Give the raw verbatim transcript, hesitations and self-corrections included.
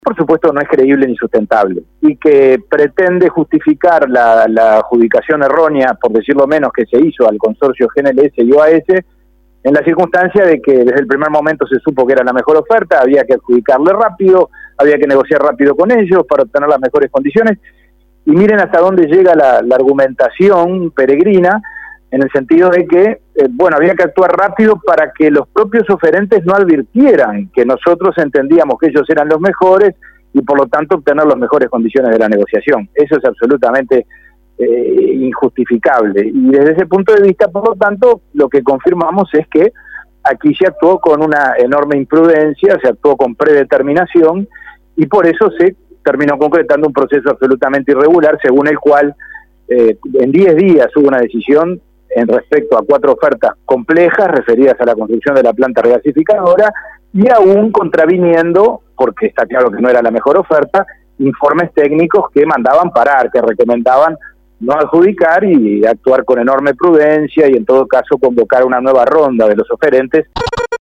por supuesto no es creíble ni sustentable, y que pretende justificar la, la adjudicación errónea, por decirlo menos, que se hizo al consorcio G N L S y O A S, en la circunstancia de que desde el primer momento se supo que era la mejor oferta, había que adjudicarle rápido, había que negociar rápido con ellos para obtener las mejores condiciones, y miren hasta dónde llega la, la argumentación peregrina, en el sentido de que, eh, bueno, había que actuar rápido para que los propios oferentes no advirtieran que nosotros entendíamos que ellos eran los mejores y por lo tanto obtener las mejores condiciones de la negociación. Eso es absolutamente eh, injustificable. Y desde ese punto de vista, por lo tanto, lo que confirmamos es que aquí se actuó con una enorme imprudencia, se actuó con predeterminación y por eso se terminó concretando un proceso absolutamente irregular, según el cual eh, en diez días hubo una decisión en respecto a cuatro ofertas complejas referidas a la construcción de la planta regasificadora y aún contraviniendo, porque está claro que no era la mejor oferta, informes técnicos que mandaban parar, que recomendaban no adjudicar y actuar con enorme prudencia y en todo caso convocar una nueva ronda de los oferentes